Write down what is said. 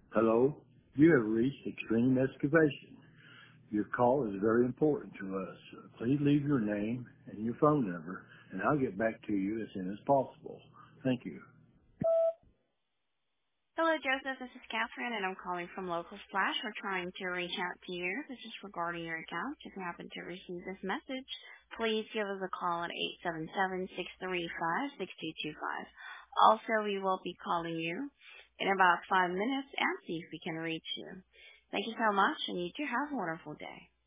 Hello, you have reached Extreme Excavation. Your call is very important to us. Please leave your name and your phone number, and I'll get back to you as soon as possible. Thank you. Hello, Joseph. This is Catherine, and I'm calling from Local Splash. We're trying to reach out to you. This is regarding your account. If you happen to receive this message, please give us a call at 877-635-6225. Also, we will be calling you in about 5 minutes and see if we can reach you. Thank you so much, and you do have a wonderful day.